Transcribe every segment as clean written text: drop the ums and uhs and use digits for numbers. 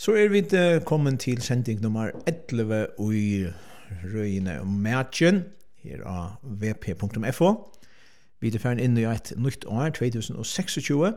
Så vi kommet til sending nummer 11 i røyene om matchen her av vp.fo. Vi ferdig inn i et nytt år, 2026,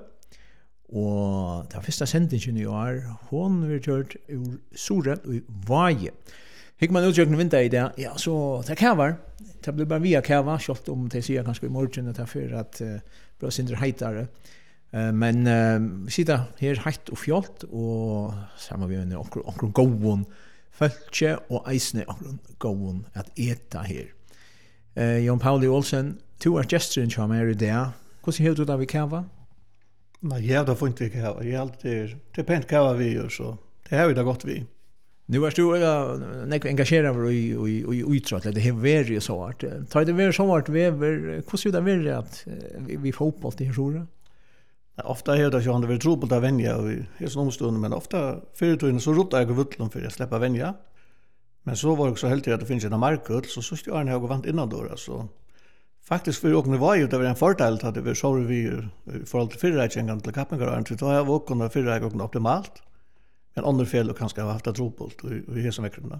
og den første sendingen i år, hun vil gjøre ur Sore og Vaje. Hikk man utgjøkken vinter i det, ja, så det kæver. Det blir bare via kæver, selv om det sier kanskje i morgen, at det er for at bra sindre heitere. Men vi sitter her heit og fjolt, og sammen vi med okkur gåen følge og eisne okkur gåen at eta her. Jan Pauli Olsen, du gesteren som i det. Hvordan har du det vi kava? Nei, det får ikke vi kava. Det er pent kava vi gjør, så det har vi da godt vi. Nu är du engagerad i uttrott, det har varit så vart. Tar det varit så vart hur skulle det vara att vi fotboll till Sore? Ofta är det ju han vill tro på att vänja och i sån omstund, men ofta förut så rotar jag vuttlan för att släppa vänja. Men så var det så helt att det finns en marknad så just jag har vant innan då så. Faktiskt för och nu var ju det var en fördel att det var så vi för allt förrättningen till Kappengården så jag var kunna förrätta optimalt. Men andra fel och kanske ha haft att tro på och det som är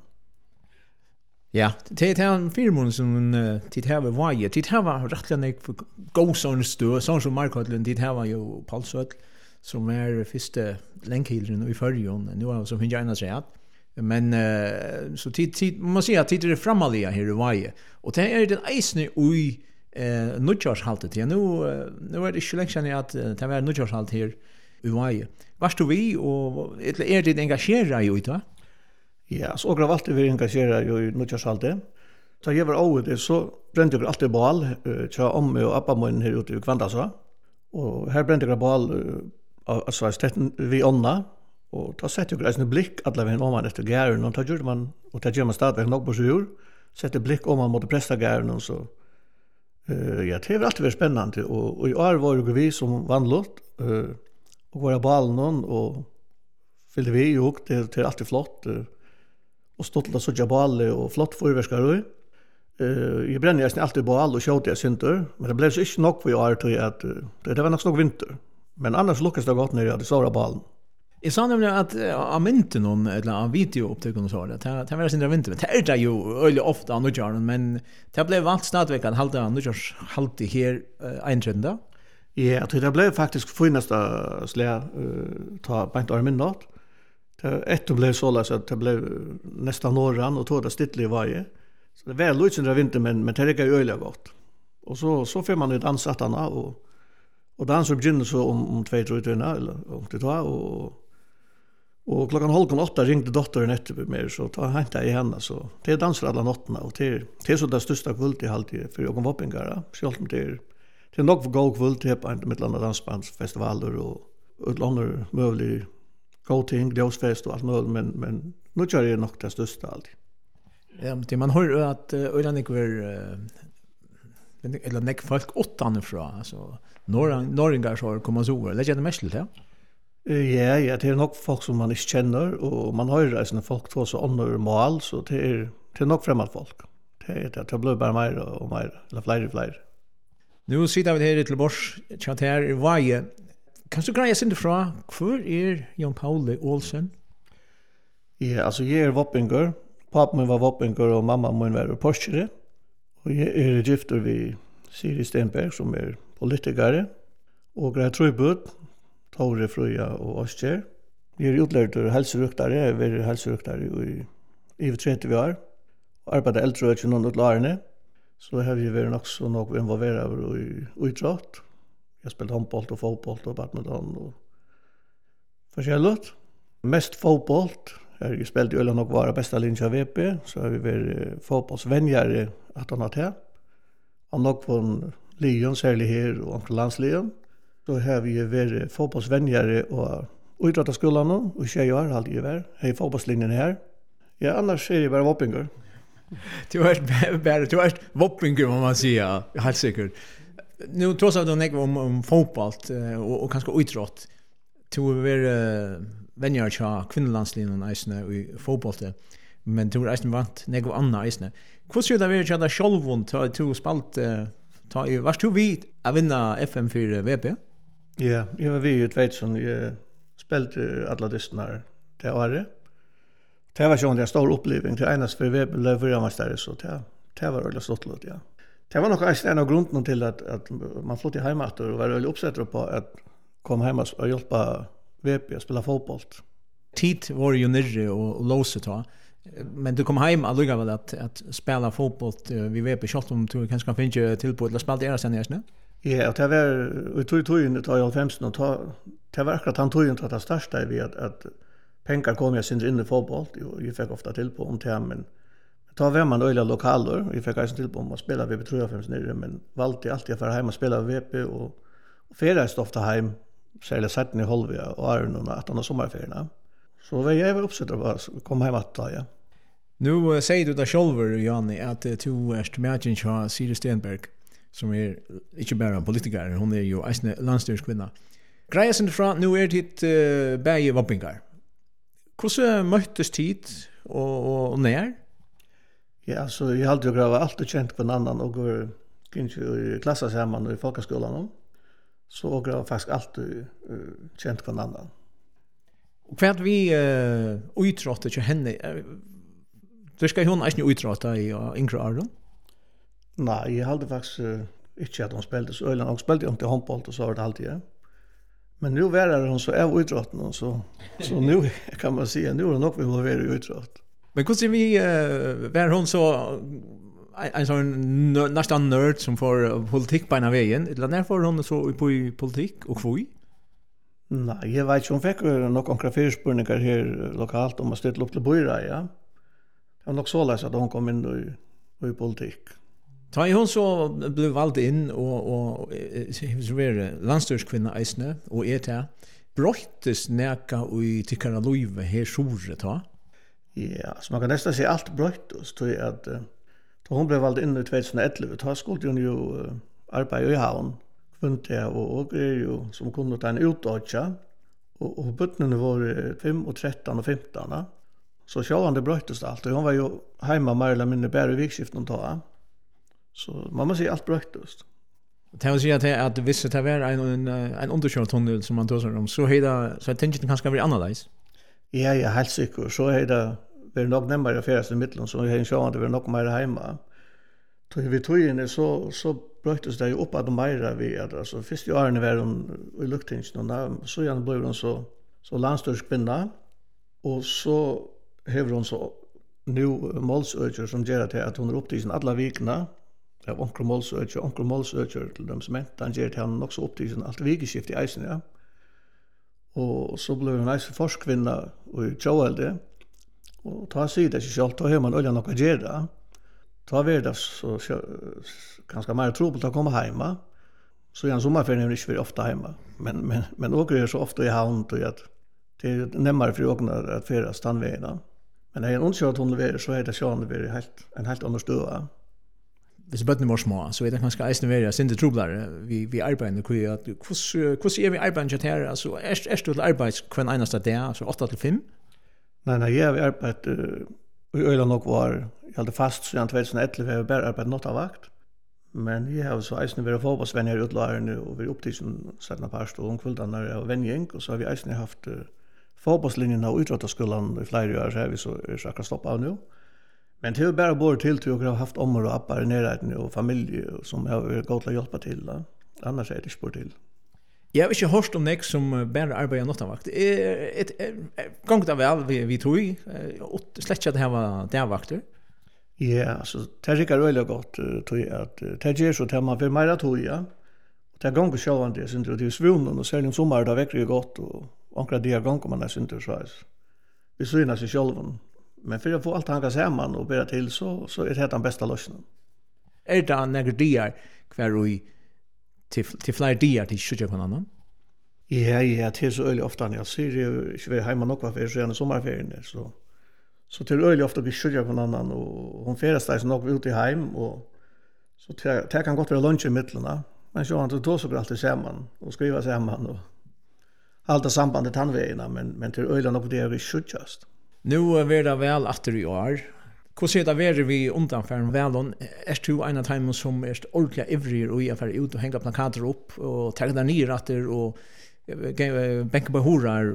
Ja, det är en firmon som tid här var Vaje. Tid här var rättligen för gåsons stö, sån som Markhodlen tid här var ju Palsöd som är första länkhildren i förrjon. Nu har som finns gärna säga att men så tid man måste säga att tid är framaliga här i Vaje. Och det är den eisne i nutjarshaltet. Ja, nu är det ju länge att det var nutjarshalt här i Vaje. Varst du vi och är det engagerad i det? Ja, så jag har alltid varit engagerad i nutjarsaltet. Så jag var av det så brände jag alltid bal tja om och appamån här ute i Kvandasa. Och här brände jag bal alltså vi onna och ta sett jag en blick alla vägen om man efter gären och ta gjorde man och ta gör man stadväg nog på sjur. Sätter blick om man mot prästa gären och så ja, det har alltid varit spännande och i år var det vi som vann och våra ballen och fyllde vi ju och det är alltid flott och stått så jabale och flott förverskare. Jag bränner nästan alltid ball och skjuter jag synter, men det blev så inte nog för jag tror att det var nog vinter. Men annars lyckas det gott när jag hade såra ballen. Jag sa nämligen att av mynten någon eller av videoupptagning och så där. Det var sin vinter. Det är ju öle ofta nu Jarn, men det blev allt stadväg att hålla nu just halt här eintrända. Ja, det blev faktiskt finaste slä ta på armen nåt. Det blev så att det blev nästan norran och tog det stittligt varje. Så det var lite under vinter men det gick ju öliga gott. Och så får man ut ansattarna och dansa börjar så om 2-3 timmar eller om det var och klockan 7:30 ringde dottern efter mig så ta hämta i henne så det dansar alla natterna och det är så det största kvällt i alltid för jag kom hoppingar själv om det är nog för gå kvällt till på ett mellan dansbandsfestivaler och andra möjliga go-ting, dåsfest och allt möjligt, men nu kör jag nog det största alltid. Ja, men man hör att Öland eller näck folk åttan ifrån, alltså norringar så kommer så eller lägger det mest till det. Ja, det är nog folk som man inte känner och man hör ju såna folk två så andra mål så det är nog främmande folk. Det blir bara mer och mer eller fler. Nu sitter vi här till bors chat här i Vaje. Kan du greja sig ifrån för Jan Pauli Olsen? Ja, alltså jag är vappinger. Pappa min var vappinger och mamma min var postare. Och jag är gifter vid Siri Stenberg som är politiker. Och jag tror på Tore Fröja och Oskar. Jag är utlärd hälsoruktare. Jag har varit hälsoruktare i 30 år. Och arbetar äldre någon utlärande. Så har vi varit också nog involverade i idrott. Jag spelat handboll och fotboll och badminton och förskällt. Mest fotboll. Jag spelade ju nog vara bästa linje VP så har vi varit fotbollsvänjare att han har det. Och nog från Lyon särskilt här och landsligan. Så har vi varit fotbollsvänjare och idrottsskolan och tjejer har alltid varit. Hej fotbollslinjen här. Ja, annars är det bara vappinger. Du är vappinger om man säger, helt säkert. Nu trots att du om fotboll och kanske idrott. Du är vänner till kvinnolandslinjen i fotboll. Men du är vant något annat isne. Hur skulle det vara att självon ta spalt varst du vid att vinna FM för VP? Ja, jag var vid ett vet som jag spelade alla dysterna det året. Det var sånn en stor opplevelse til eneste for vi ble fyrirmestare, så det var veldig stått låt, ja. Det var nok en av grunden til at man flyttet hjemme og var veldig oppsettet på at komme hjemme og hjelpe VP å spille fotboll. Tid var jo nere og låse ta. Men du kom hem allikevel at spela fotboll vi VP kjøtt om du kanskje kan finne tilbud eller spille det sen næsne? Ja, og det var vi tog inn i 15 og det var akkurat han tog inn til at det største vi at pengar kom jag sin inn i fotboll och jag fick ofta till på om till men ta var man öliga lokaler vi fick alltså till på att spela VP 3-5 nere men valde alltid för hem och spela VP och feriest ofta hem så eller sätten i halvia och är någon att han sommarferierna så var jag uppsatt att komma hem att ta ja. Nu säger du där själv Janni att du är matchen har Siri Stenberg som är inte bara en politiker hon är ju en landstyrskvinna. Grejen från nu är det bäge Wappingar. Hur möttes tid och när? Ja, så jag hade ju grava allt och känt på en annan och går kanske i klassas hemma i folkskolan så grava faktiskt allt känt på en annan. Och för att vi utrottar till henne då ska hon inte utrotta i yngre åren? Nej, jag hade faktiskt inte att hon spelade så ölen och spelade inte handboll och så var det alltid. Ja. Men nu är hon så av utrotten och så nu kan man säga nu är hon nog vill vara i utrott. Men hur ser vi var hon så en sån nästan nörd som får politik på en vägen eller när får hon så på politik och kvui? Nej, jag vet inte om fick någon krafirspurningar här lokalt om att ställa upp till boira, ja. Det var nog så läs att hon kom in i politik. Ta hon så blev vald in och så var landstyrskvinna Eisne och ETA bröttes näka i tyckara Louise här sjure ta. Ja, så man kan nästan säga allt bröttes så att då hon blev vald in i 2011 då skulle hon ju arbeta i havn funte och ju som kunde ta en utdöcha och buttnen var 5 och 13 och 15. Så självande bröttes allt och hon var ju hemma mer eller mindre bara i vikskiften ta. Så man måste säga allt bröttes. Det vill säga att visst det var en underkörd tunnel som man tar om så hela så tänker jag kanske blir annorlunda. Ja, helt säkert. Så är det nog närmare färdas i mitten så är det det nog mer hemma. Då vi tog in så bröttes det ju upp att de mer vi alltså första åren var hon i luktingen och så igen blev hon så landstyrskvinna och så har hon så nu målsöker som gör att hon är upp till sin alla vikna. Ja, onkel målsöker till dem som han ger till honom också upp till sin allt vikskift i eisen, ja. Och så blev hon en forskvinna i Tjåelde. Och ta sig det sig själv, då har man olja något att göra. Ta vi det så ganska mer trubbelt att komma hemma. Så igen sommarferien är inte ofta hemma. Men åker är så ofta i havn till att det är närmare för åkna att färdas tandvägarna. Men när en ondkört hon levererar så är det sjön en helt annan stöva. Hvis bøttene var små, så er det kanskje eisen være sinde troblare vi arbeider. Hvordan vi arbeider her? Altså, er du til arbeid hver eneste dag, altså 8-5? Nei, jeg har arbeidet i øyla nok var, jeg hadde fast siden 2011, jeg har bare arbeidet nattavakt. Men jeg har så eisen vært fotballsvenn her i utlærerne, og vi er opptidsen settene parst og omkvildene og venngjeng, og så har vi eisen haft fotballslinjen av utrotterskolen i flere år, så har vi så akkurat stoppet av nå. Men det är bara bort till att ha haft ommor och appar i närheten och familj som jag har gått att hjälpa till. Annars är det inte bort till. Jag har inte hört om nek som bara arbetar nattavakt. Gångt av väl vi tog i. Släckte det här var dagvakter? Ja, så det rickar väldigt gott. Att det ger så att man får mer tog, ja. Det är gånger självande, jag syns det är svunnen och särskilt sommar det väcker ju gott och omkring det gånger man syns det så här. Vi synar sig själva. Men för att få allt hanka samman och bära till så är det den bästa lösningen. Är det några diar kvar i till fler diar till skjuta på annan? Ja, det är så öliga ofta när jag ser det inte vara hemma nog för så gärna sommarferien så till öliga ofta vi skjuta på annan och hon färdas där så nog ut i hem och så det kan gott vara lunch i mitten. Men så han då så alltid samman och skriva samman och hålla sambandet handvägarna men till öliga nog det är vi skjutast. Nu är det väl efter i år. Hur ser det vara vi undanfärden väl? Är du en av dem som är ordentligt ivrig och i affär ut och hänga plakater upp och ta där ner efter och bänka på horar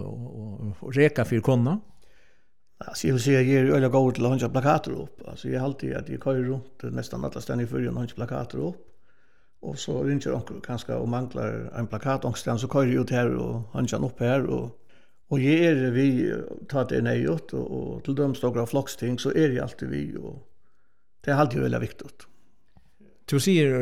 och reka för konna. Alltså jag vill säga jag är öliga god till att ha plakater upp. Alltså jag har alltid att jag kör runt nästan alla ställen i förrän och ha plakater upp. Och så ringer onkel kanske och manglar en plakat någonstans så kör jag ut här och han upp här och ger vi tar det nejot och till dem stora flocksting så är det alltid vi och det är alltid väldigt viktigt. Du säger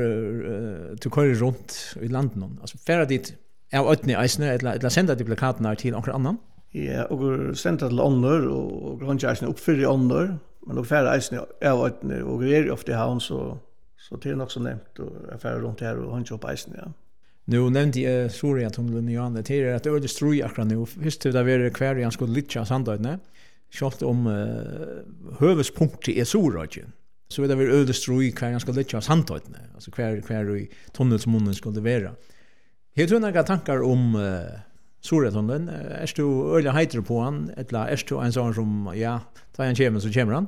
du kör runt i landet alltså färra dit av ötni eisne eller sända de plakaterna till någon annan. Ja, och sända till ånder och grundjärsne uppfyller ånder men då färra eisne av ötni och grejer ofta han så det är nog så nämnt och affärer runt här och han kör på eisne ja. Nu nämnde jag Soria-tunneln i Johan, det är att det är strui akkurat nu. Visst det var kvar i han skulle litja sandøyne. Kjalt om høvespunktet er Soria-tunneln. Så det var ödestrui kvar han skulle litja sandøyne. Altså kvar i tunnelsmunnen skulle være. Har du några tankar om Soria-tunneln? Er du øyla heitere på han? Eller er du en sånn som, ja, da han kommer så kommer han?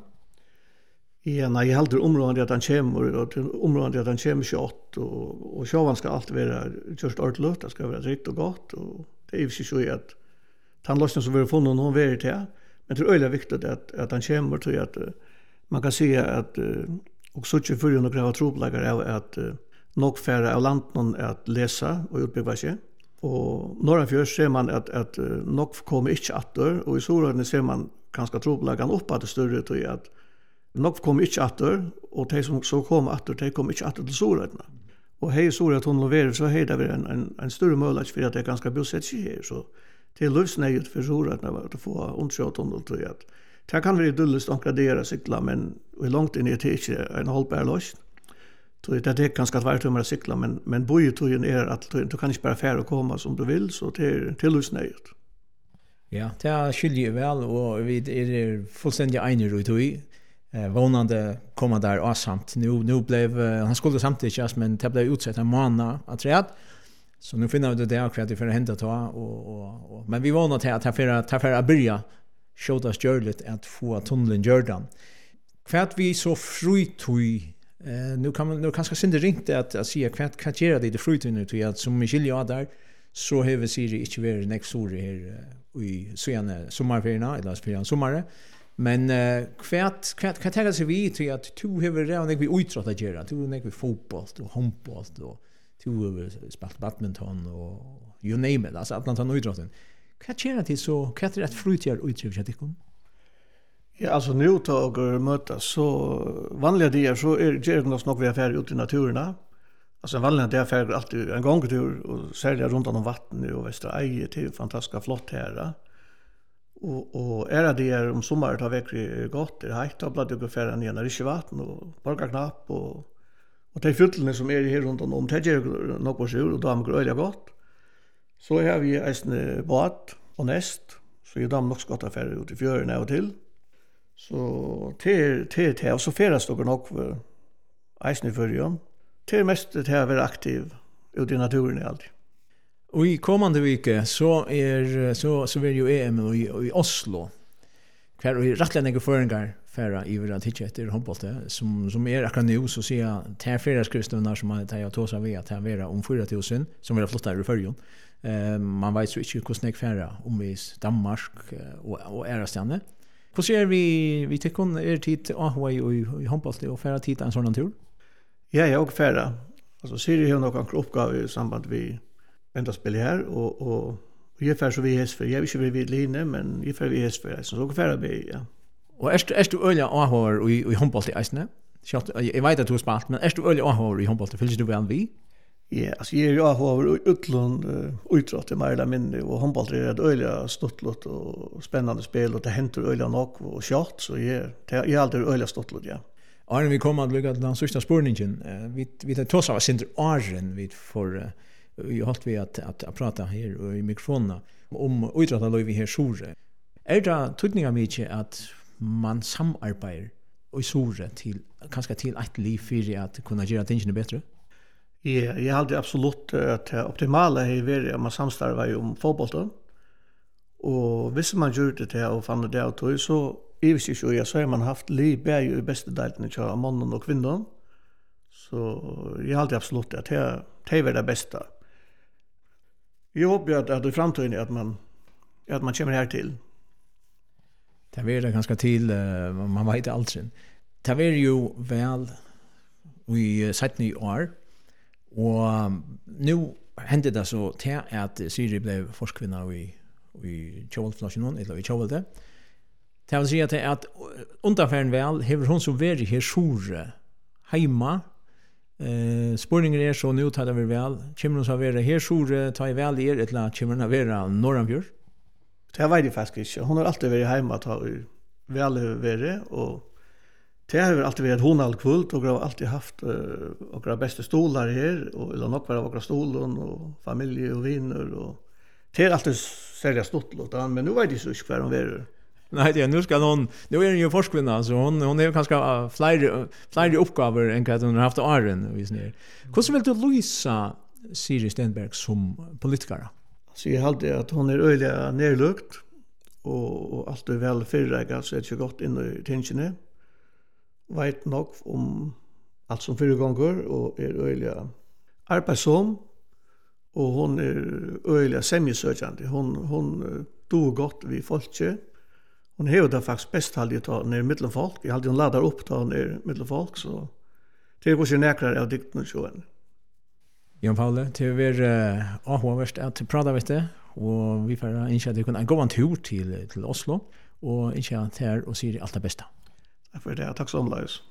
Ja, nej, jag håller området att han kommer och området att han kommer 28 och sjåvan ska alltid vara just ordentligt, det ska vara riktigt och gott och det är ju så att tandlösningen som vi har funnit någon värld till. Men det är öliga viktigt att han kommer till att man kan säga att och så inte för att gräva tropläggare är att nog färre av landen att läsa och utbygga sig. Och några för ser man att nog kommer inte åter och i Soria ser man ganska tropläggaren upp att det större till att nog kom inte åter och de som så kom åter de kom inte åter till Soria. Och hej Soria-tunneln över så hej det en större möjlighet för att det är ganska bosätt sig här så det är lösnöjt för Soria att få undersjötunnel tror jag. Det kan vara dulligt att gradera cykla men hur långt in i det är en hållbar lösning. Så det är ganska tvärt att cykla men bojetujen är att du kan inte bara färra och komma som du vill så det är lösnöjt. Ja, det är skiljer väl och vi är fullständigt eniga ut i vånande komma där asamt. Nu blev han skulle samtidigt men det blev utsett en månad att träd. Så nu finner vi det akkurat det för att hända ta och men vi vånar till att ta för att börja showdas görligt att få tunneln gördan. För att vi så frutui nu kan man kanske synda ringt att se vad gör det frutui nu till att som Michelle där så har vi sig inte vara next story här i sena sommarferierna eller för sommaren. Men vad tänker sig vi till att du har redan vi uttrott att göra. Du har vi fotboll och handboll och du har spelat badminton och you name it. Alltså att man uttrotten. Vad gör det så? Vad är det frutjar uttryck jag tycker? Ja, alltså nu tar och mötas så vanliga dagar så är det nog vi affärer ut i naturen. Alltså en vanlig dag affärer alltid en gångtur och sälja runt om vatten och Västra Eje till fantastiska flott här. Och är det om sommaren tar verkligen gott. Det är hejt att blada ungefär ner när det är vatten och borgarknapp och de fyllene som är här runt om det gör nog på sig och de går öliga gott. Så har vi en båt och näst så är de nog skott affärer ut i fjörden och till. Så till och så färdas det nog för eisen i förrjön. Till mest det här vara aktiv ute i naturen i allt. Och i kommande vecka så vill ju EM i Oslo. Kvar och rättliga några föringar färra i våra tidsrätter handbollte som är akkurat nu så ser jag till färdagskristna som man tar tåsa vid att här vara om 4000 som vill flotta i förrjön. Man vet så inte hur snäck färra om vi Danmark och Ärastjärne. Hur ser vi tycker tid AHA i handbollte och färra tid en sån tur? Ja, jag och färra. Alltså Siri har någon uppgave i samband med vänta spel här och ungefär så vi häst för jag vill vid linje men ungefär vi häst för så går färra be ja. Och är du öliga AHR i handboll i Eisne? Jag vet att du har spelat men är du öliga AHR i handboll fylls du väl vi? Ja, alltså jag är AHR utlån uttrott i Marla men och handboll är det öliga stottlott och spännande spel och det händer öliga nog och shot så jag alltid öliga stottlott ja. Arne vi kommer att lägga den sista spårningen. Vi tar tossa av Sinter Arjen vi får jag har vi att prata här i mikrofonerna om utrattalöj vi här Sore. Är det tydningar mycket att man samarbetar i Sore till kanske till ett liv för att kunna göra tingene bättre? Ja, jag hade absolut att det optimala är väl att man samstarvar om fotbollen. Och hvis man gör det här och fann det att så i vis ju så har man haft liv bäj i bästa delen av mannen och kvinnan. Så jag hade absolut att det är det bästa. Jag hoppas att i framtiden att man kommer här till. Det är det ganska till, man vet allt sen. Det är ju väl vi sett i år, och nu hände det så till att Siri blev forskvinna i Tjåvaldflasjonen, eller i Tjåvalde. Det vill säga att undanfärden väl har hon så varit här sore hemma. Spårningen så nu tar det väl. Kommer hon så vara här sore, tar i väl eller kommer hon vara norranfjord? Det vet jag faktiskt inte. Hon har alltid varit hemma att ha väl varit, och det har alltid varit honalkvult, och har alltid haft några bästa stolar här, och eller några av några stolen och familj och vänner, och det är alltid särskilt stort, men nu vet jag så inte kvar hon är. Nej, det nu ska hon är ju forskvinna, så hon är ganska fler uppgifter än vad hon har haft åren vis ner. Hur vill du lysa Siri Stenberg som politiker? Så jag hade att hon är öliga nerlukt, och allt är väl förräggat, så är det gott in i tingene. Vet nog om allt som föregånger, och är öliga arbetsom, och hon är öliga semjesökande. Hon dog gott vid folket. Hon har det faktiskt bäst att ta ner mittelfolk. Jag hade hon laddar upp ta ner mittelfolk, så det går sig näkrar av dikten och sjön. Jan Paule, det är avhåverst att prata med det, och vi får inse att vi kan gå en tur till Oslo, och inse att här och säger allt det bästa. Tack för det, tack så omlags.